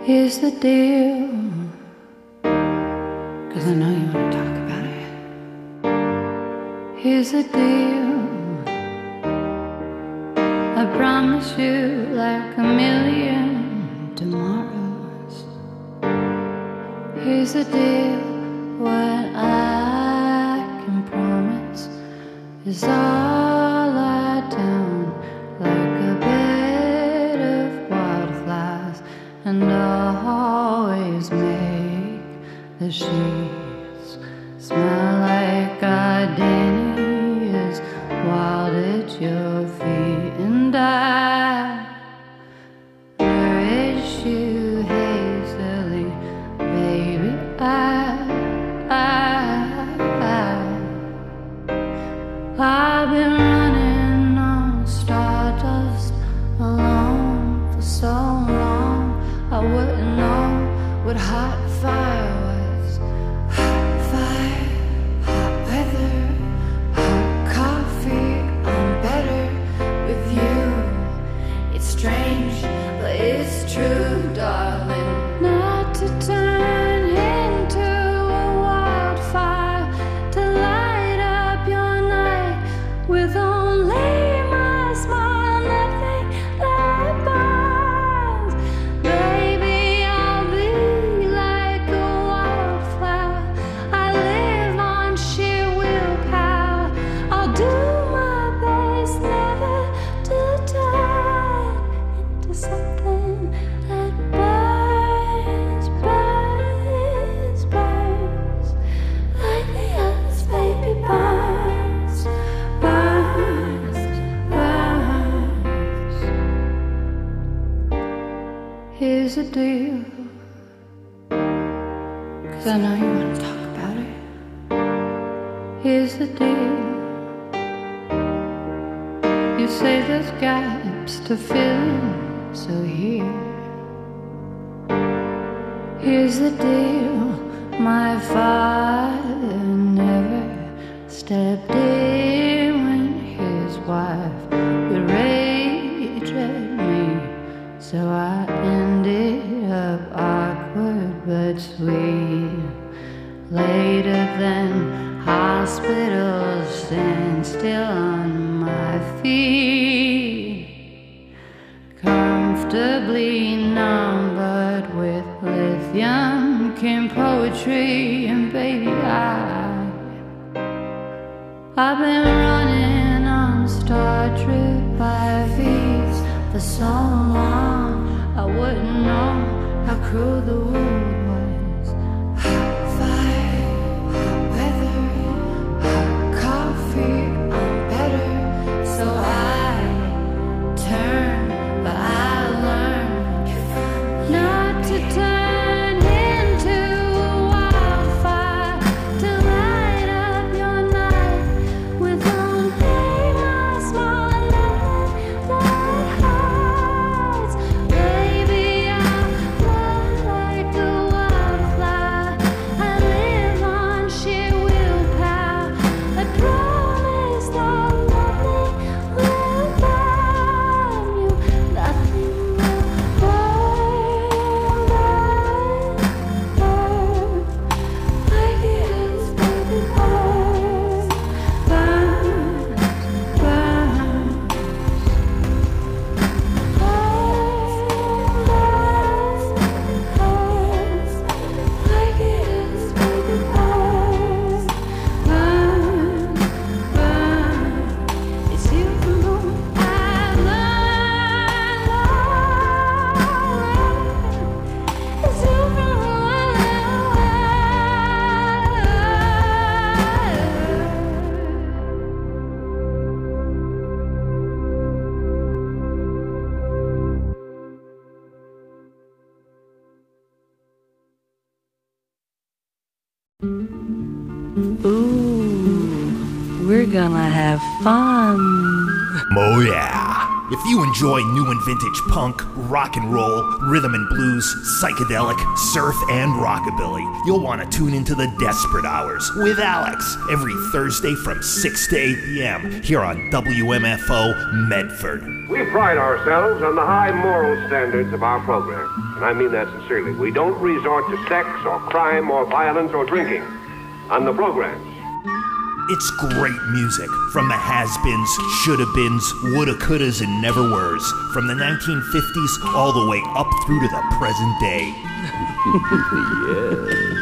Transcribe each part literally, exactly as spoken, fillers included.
Here's the deal, 'cause I know you want to talk about it. Here's the deal, I promise you like a million tomorrows. Here's the deal, what I can promise is all lie down like a bed of wildflowers, and always make the sheets smell like gardenias wild at your feet. And I nourish you hazily, baby. I, I, I, I've been running on stardust alone for so long. I wouldn't know what hot fire was. Hot fire, hot weather, hot coffee. I'm better with you. It's strange, but it's true, darling. Not to turn into a wildfire, to light up your night with only my smile, nothing that burns. Baby, I'll be like a wildflower. I live on sheer willpower. I'll do my best never to turn into something that burns, burns, burns like the others, baby, burns, burns, burns. Here's the deal, 'cause I know you want to talk about it. Here's the deal, you say there's gaps to fill in, so here. Here's the deal, my father never stepped in when his wife would rage at me, so I ended up awkward but sweet. Later than hospitals, stand still on my feet, comfortably numbered with lithium came poetry, and baby, I I've been running on Star Trek by V's for so long, I wouldn't know how cruel the world was. Hot fire, hot weather, hot coffee. I'm better, so I turn, but I learn not to turn into a wildfire, to light up your night with only my smile, nothing that hurts. Baby, I'm not like a wildflower. I live on sheer willpower. I promise that nothing will burn you, nothing will burn, burn, burn like it is, baby, burn, burn, burn, burn, like it is, baby, burn, burn, burn. It's you who I've learned, it's you who Ooh, we're gonna have fun. Oh yeah! If you enjoy new and vintage punk, rock and roll, rhythm and blues, psychedelic, surf, and rockabilly, you'll want to tune into the Desperate Hours with Alex every Thursday from six to eight p.m. here on W M F O Medford. We pride ourselves on the high moral standards of our program. and I mean that sincerely, we don't resort to sex or crime or violence or drinking on the programs. It's great music from the has-beens, shoulda-beens, woulda, couldas, and never-weres, from the nineteen fifties all the way up through to the present day. Yes.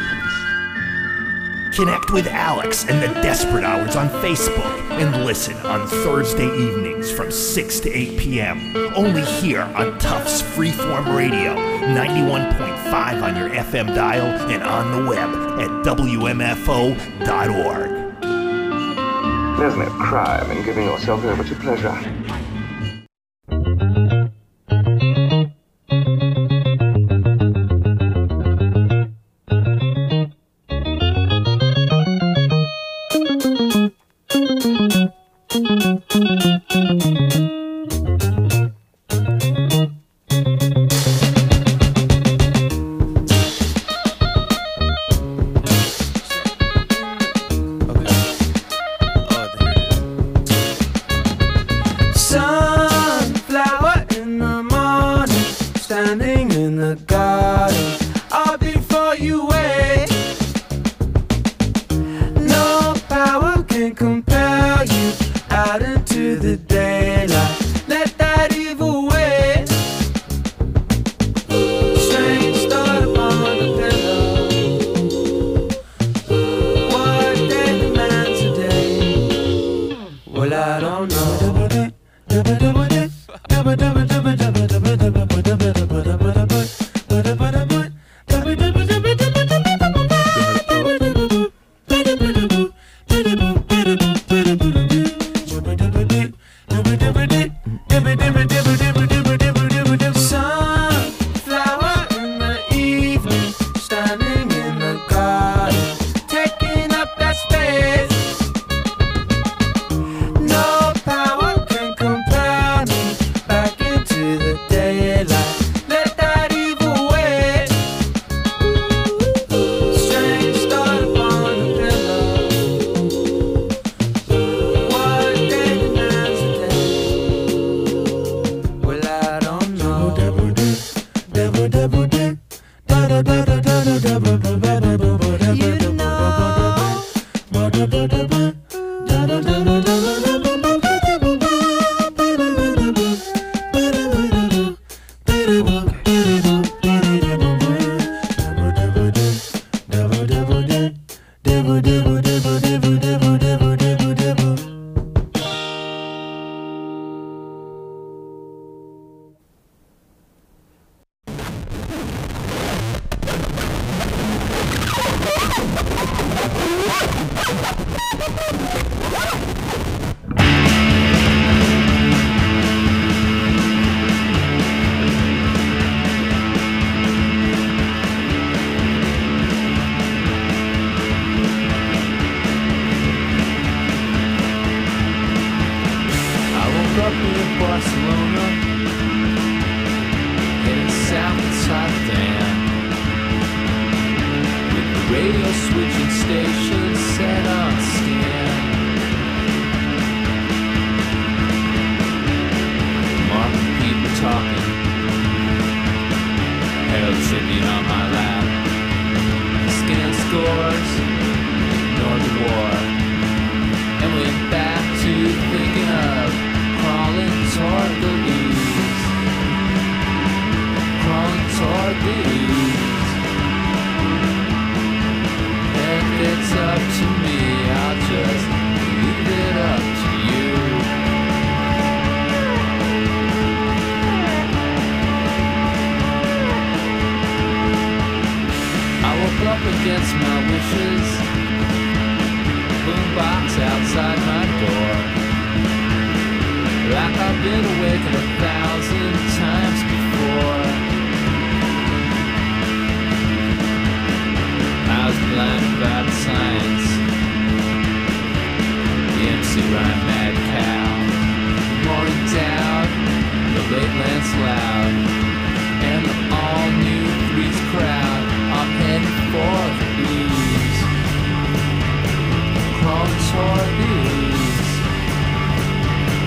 Connect with Alex and the Desperate Hours on Facebook and listen on Thursday evenings from six to eight p.m. Only here on Tufts Freeform Radio, ninety-one point five on your F M dial and on the web at W M F O dot org. There's no crime in giving yourself over to pleasure.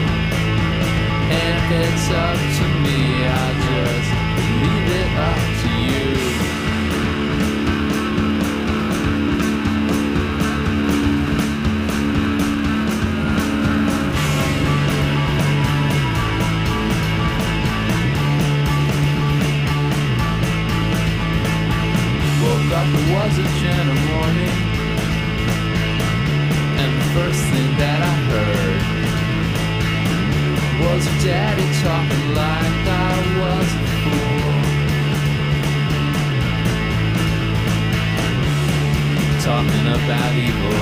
It's up to me, I just leave it up to calls your daddy, talking like I was a fool. Talking about evil,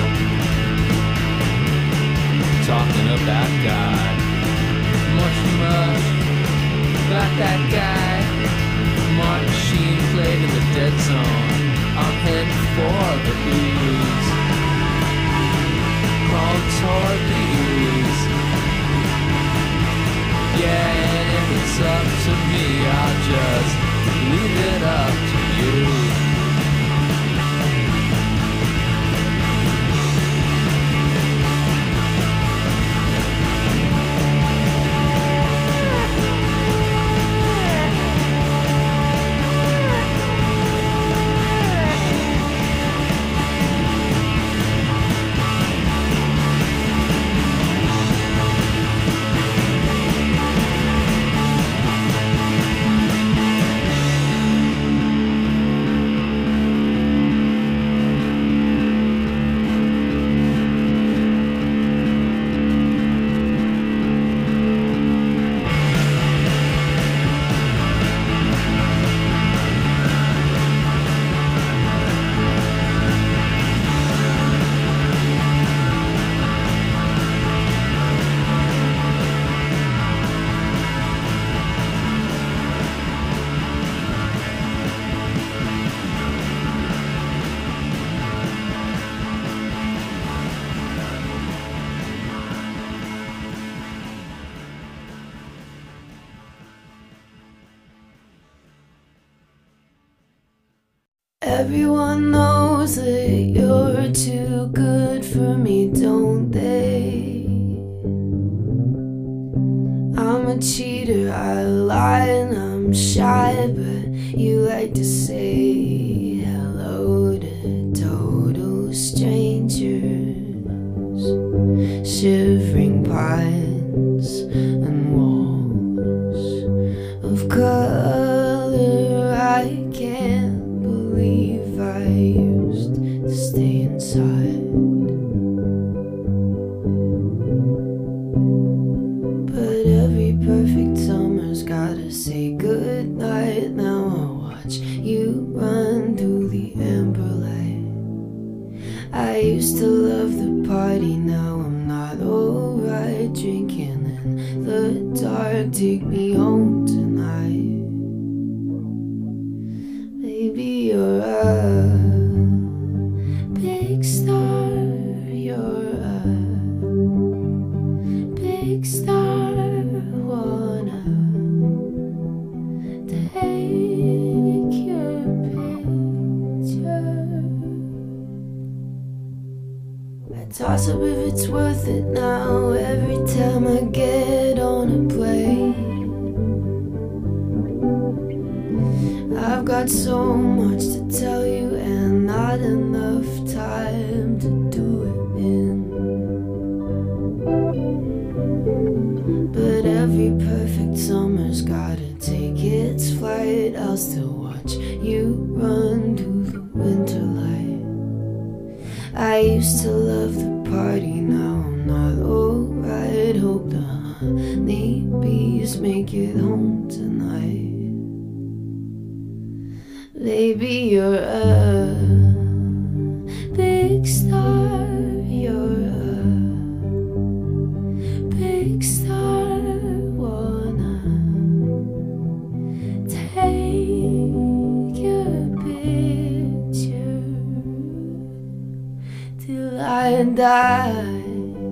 talking about God, much, much about that guy. Martin Sheen played in the dead zone. I'm heading for the ooze, crawling toward the ooze. Yeah, and if it's up to me, I'll just leave it up to you. Everyone knows that you're too good for me, don't they? I'm a cheater, I lie and I'm shy, but you like to say hello to total strangers. Shivering pines and walls of color, I can't believe I used to stay inside. But every perfect summer's gotta say goodnight. Now I'll watch you run through the amber light. I used to love the party, now I'm not alright. Drinking in the dark, take me home tonight. Baby, you're a big star, you're a big star. Wanna take your picture. I toss up if it's worth it now every time I get on a plane. I've got so much to tell you and not enough time to do it in. But every perfect summer's gotta take its flight. I'll still watch you run through the winter light. I used to love the party, now I'm not alright. Hope the honey bees make it home tonight. Baby, you're a big star, you're a big star. Wanna take your picture till I die,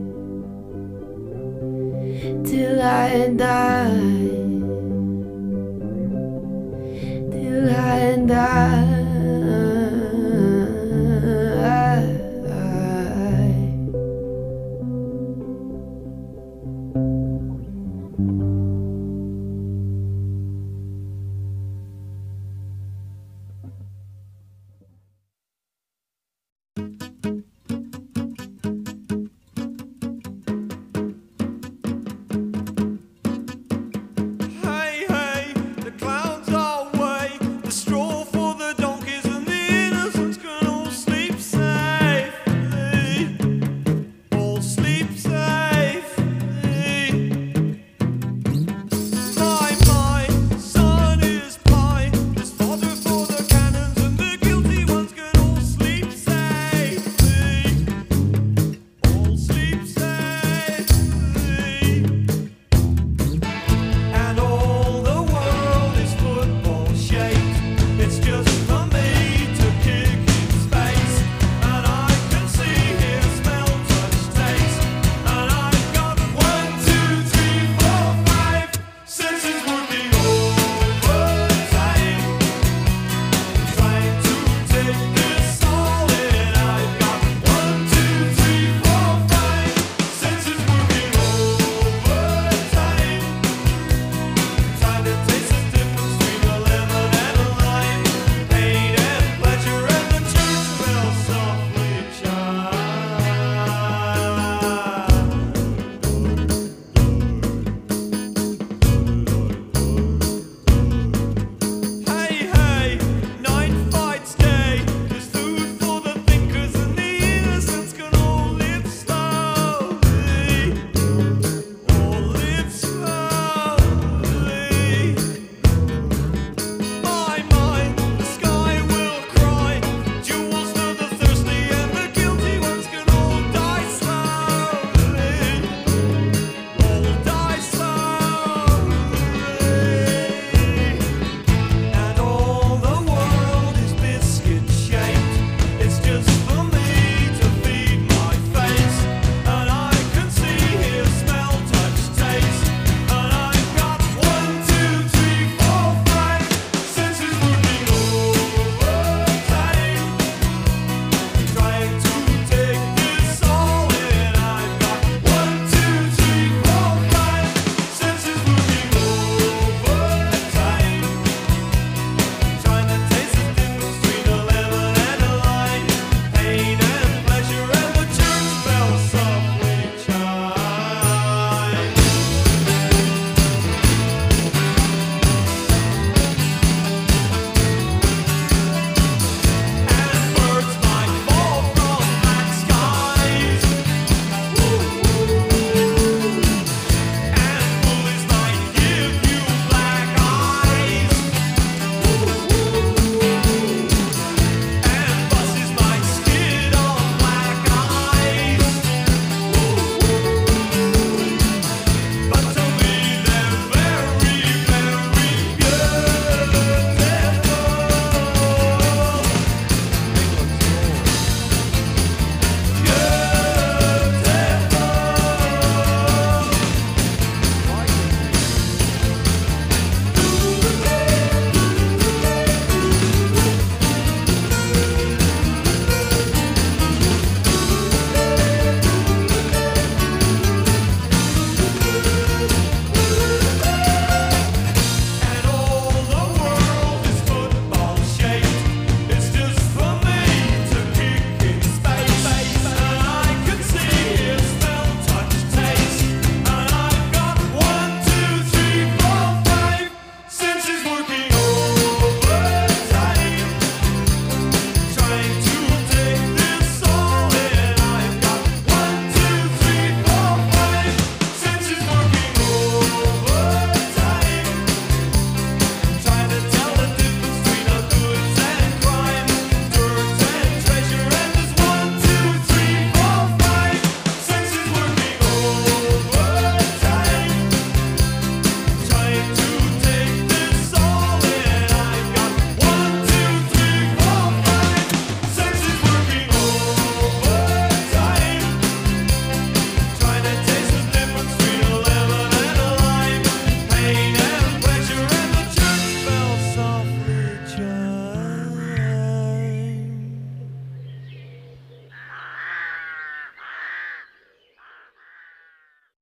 till I die, till I die.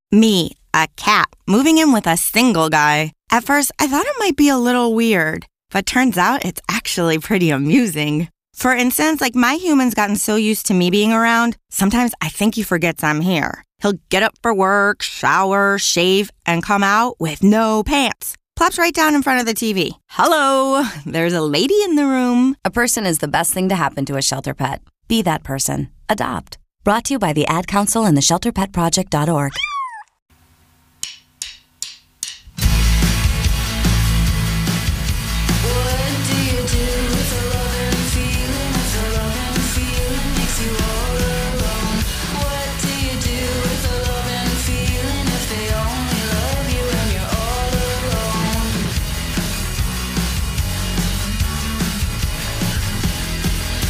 Me, a cat, moving in with a single guy. At first, I thought it might be a little weird, but turns out it's actually pretty amusing. For instance, like my human's gotten so used to me being around, sometimes I think he forgets I'm here. He'll get up for work, shower, shave, and come out with no pants. Plops right down in front of the T V. Hello, there's a lady in the room. A person is the best thing to happen to a shelter pet. Be that person. Adopt. Brought to you by the Ad Council and the shelter pet project dot org.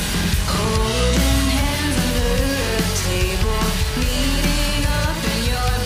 Holding hands under a table, meeting up in your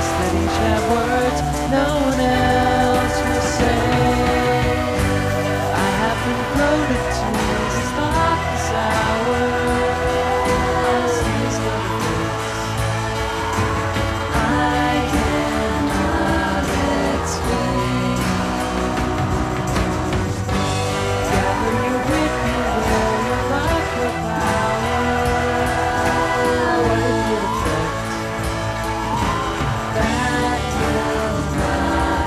us that each have words no one else will say. I have been floated to this thoughtless hour. I cannot explain. Gather you with me where your life will power. What if you reflect? That will not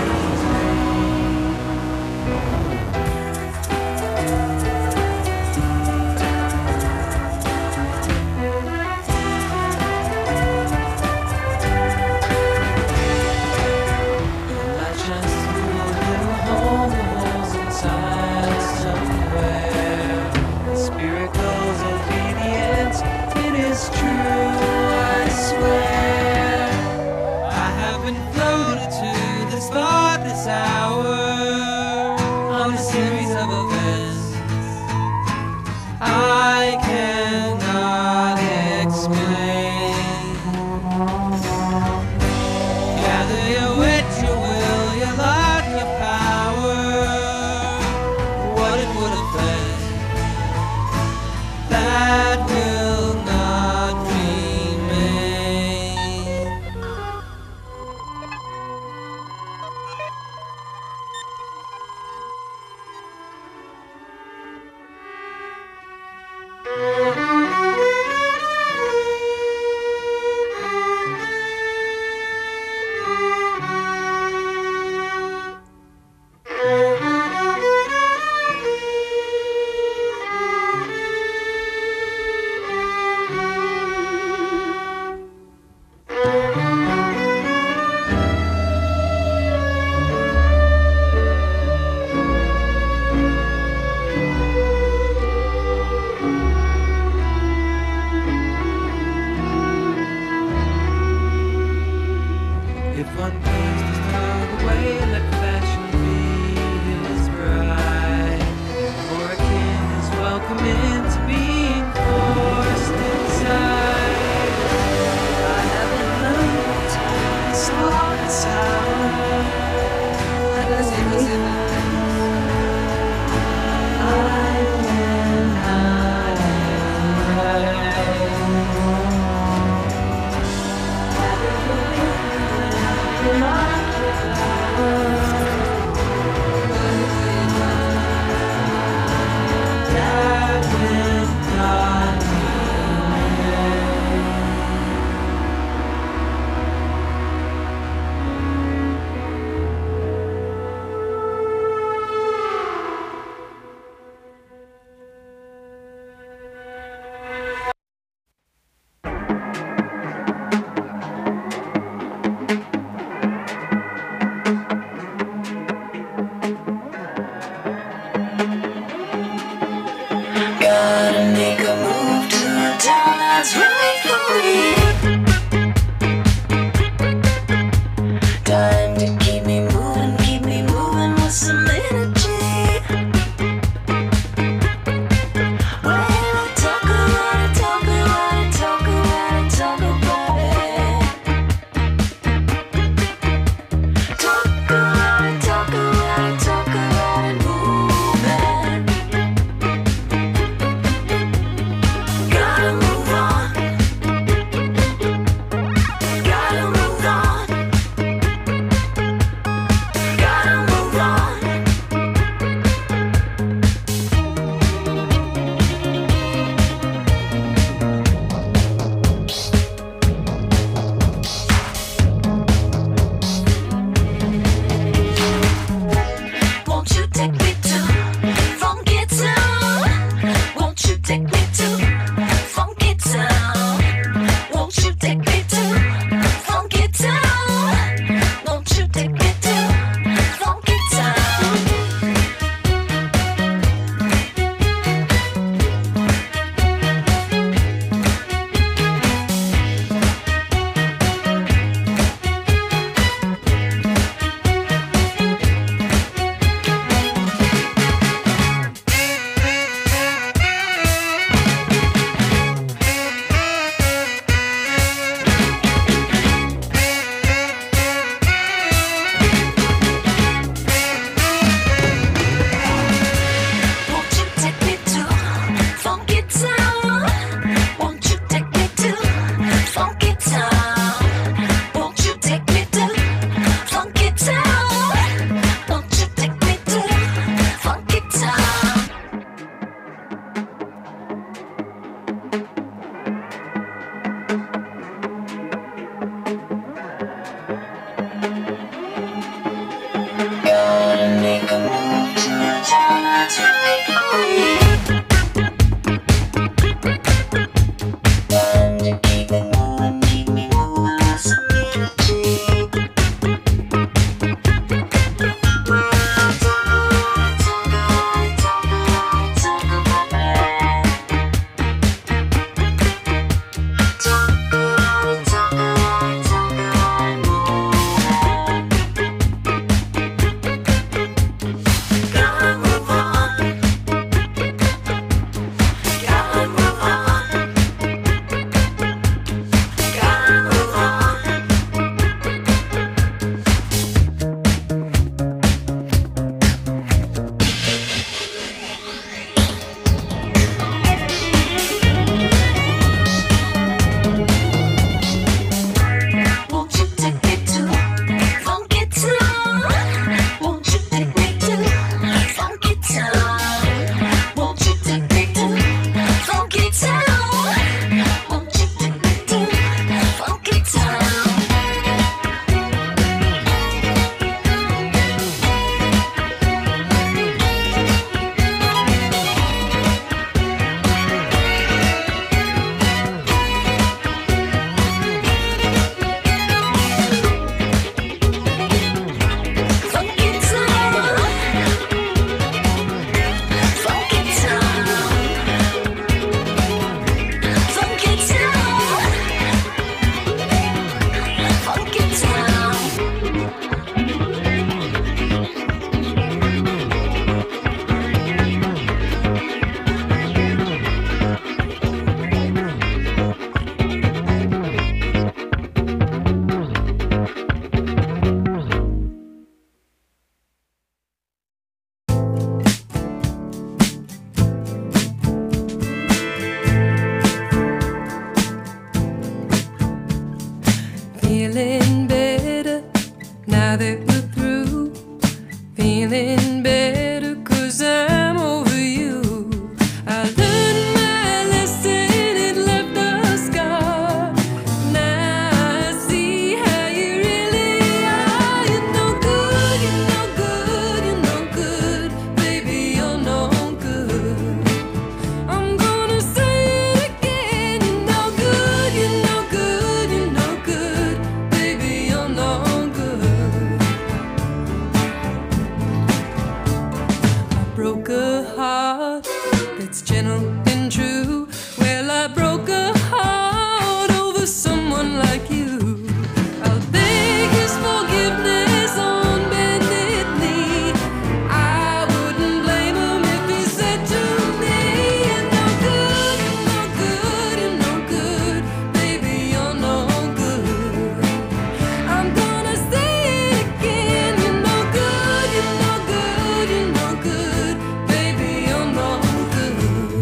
my chance to move you home, the holes inside somewhere. The spirit goes obedience, it is true, I swear. I have been floated to this thoughtless hour on a series of events I cannot explain. Gather your wit, your will, your life, your power. What it would have been, that will not remain. If one pleased is turned away, let fashion be his bride. For a king is welcome into being forced inside. I have been learning to slow and sour. I cannot Now that we're through, feeling better 'cause I'm over you. I learned my lesson, it left a scar. Now I see how you really are. You're no good, you're no good, you're no good. Baby, you're no good. I'm gonna say it again. You're no good, you're no good, you're no good. Baby, you're no good. I broke a heart that's gentle and true. Well, I broke a heart over someone like you. I'll beg his forgiveness on bended knee. I wouldn't blame him if he said to me, you're no good, you're no good, you're no good. Baby, you're no good. I'm gonna say it again. You're no good, you're no good, you're no good. Baby, you're no good.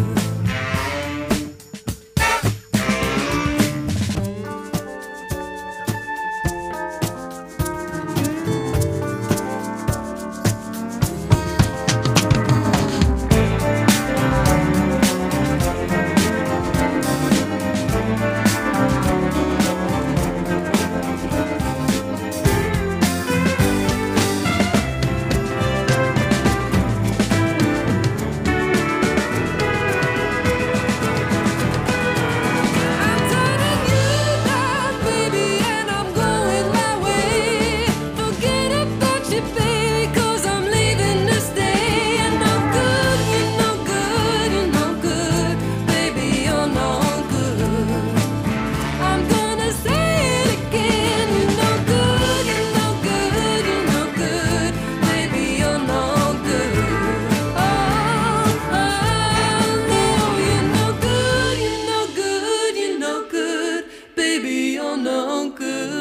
I'm turning you down, baby, and I'm going my way. Forget about you, baby, 'cause I'm leaving to stay. You're no good, you're no good, you're no good. Baby, you're no good. I'm gonna say it again. You're no good, you're no good, you're no good. Baby, you're no good. Oh, oh, no, you're no good, you're no good, you're no good. Baby, you're no good.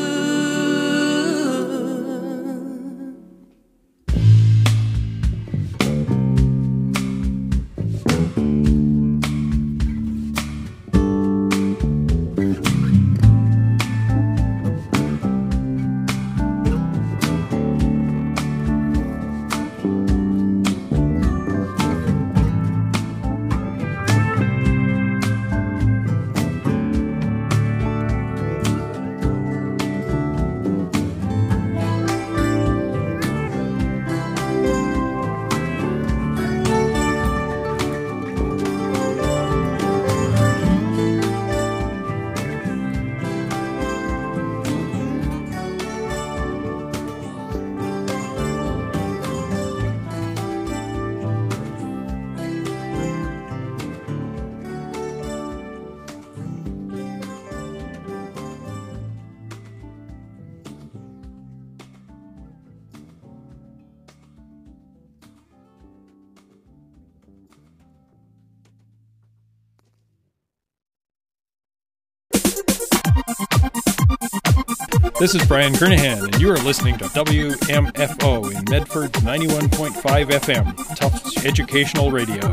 This is Brian Kernahan, and you are listening to W M F O in Medford's ninety-one point five F M, Tufts Educational Radio.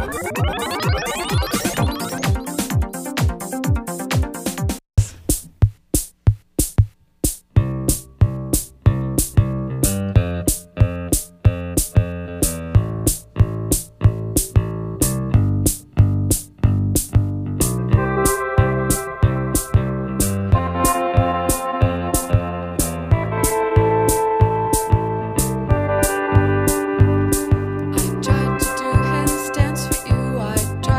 I tried to do handstands for you. I tried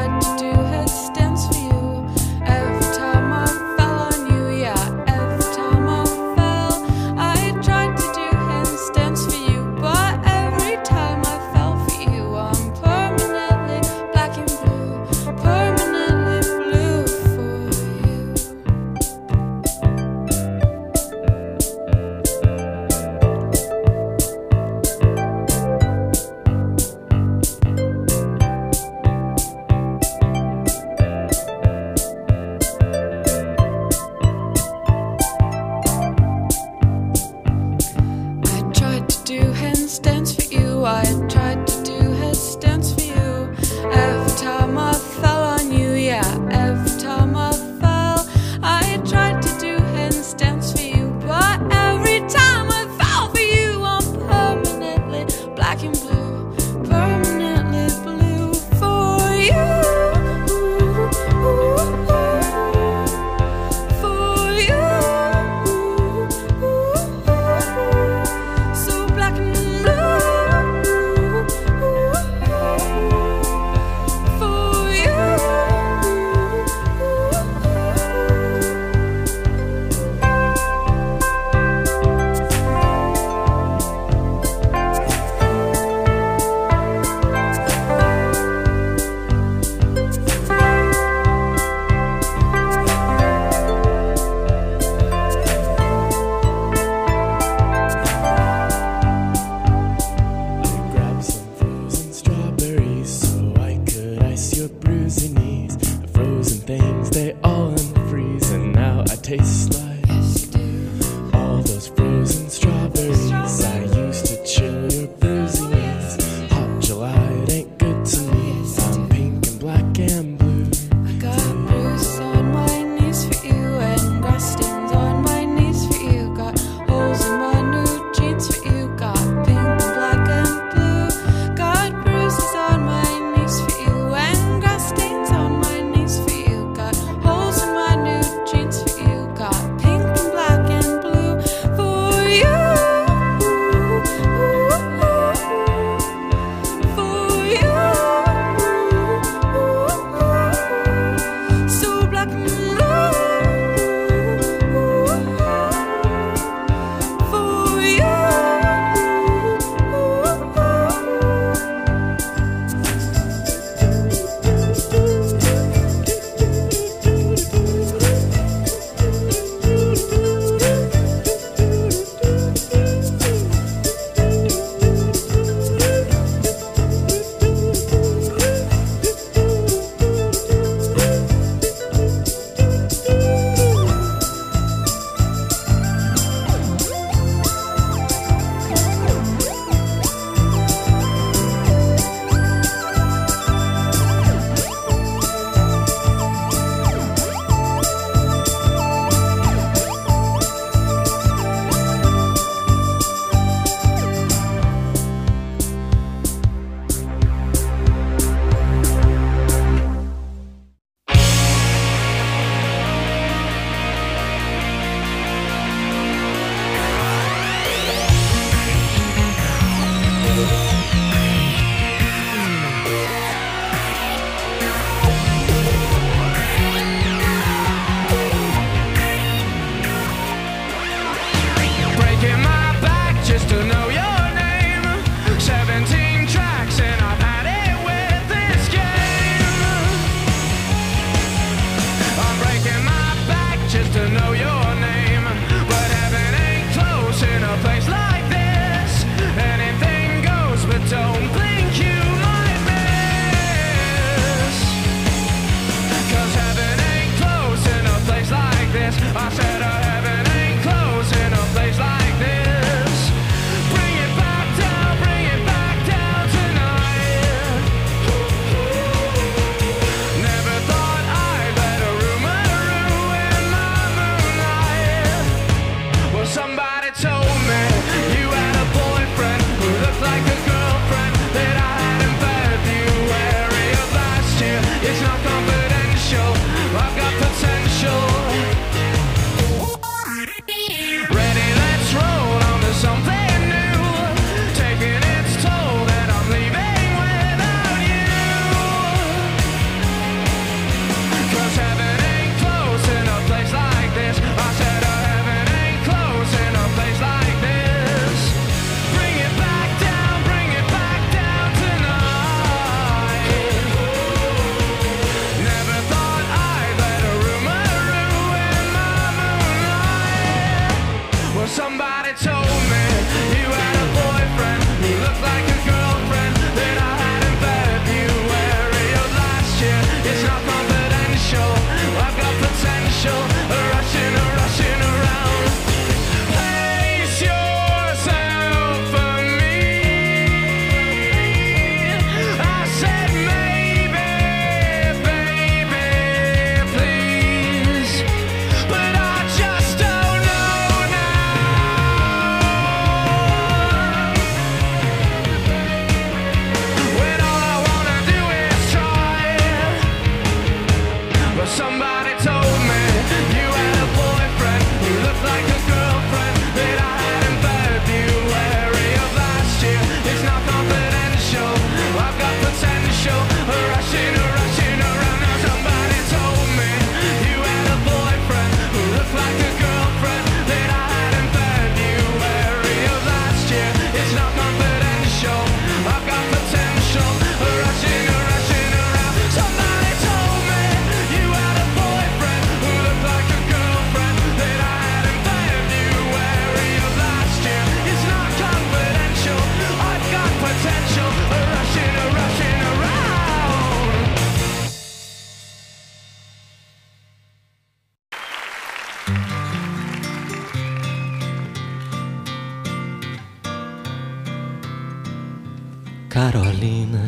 Carolina,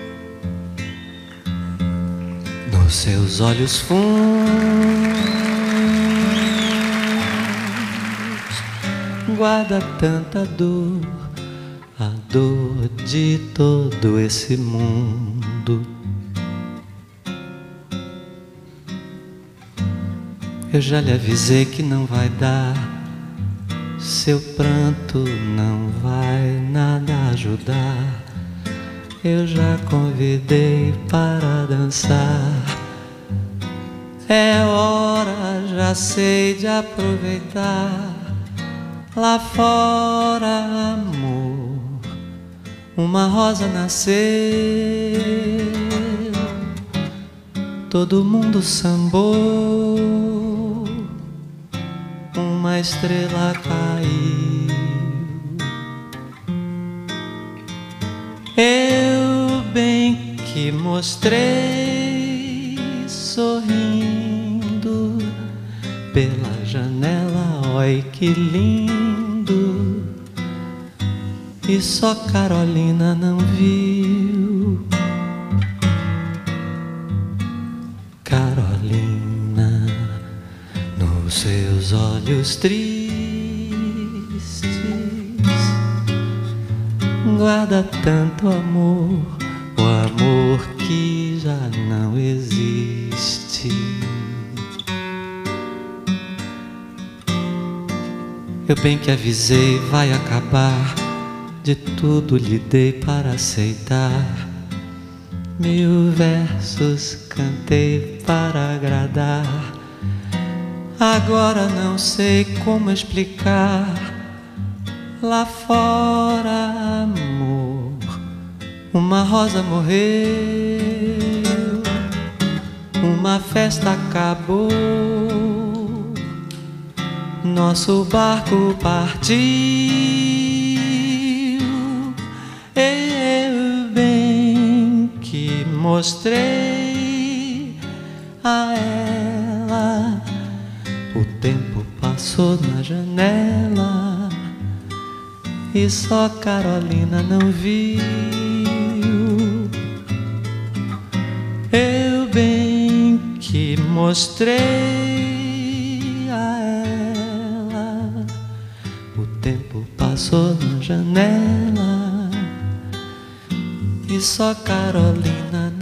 nos seus olhos fundos guarda tanta dor, a dor de todo esse mundo. Eu já lhe avisei que não vai dar, seu pranto não vai nada ajudar. Eu já convidei para dançar. É hora, já sei, de aproveitar. Lá fora, amor, uma rosa nasceu. Todo mundo sambou, uma estrela caiu. Eu bem que mostrei, sorrindo pela janela, oi que lindo. E só Carolina não viu. Carolina, nos seus olhos tristes guarda tanto amor, o amor que já não existe. Eu bem que avisei, vai acabar, de tudo lhe dei para aceitar. Mil versos cantei para agradar. Agora não sei como explicar. Lá fora, amor, uma rosa morreu, uma festa acabou, nosso barco partiu. Eu bem que mostrei a ela, o tempo passou na janela e só Carolina não viu. Eu bem que mostrei a ela, o tempo passou na janela e só Carolina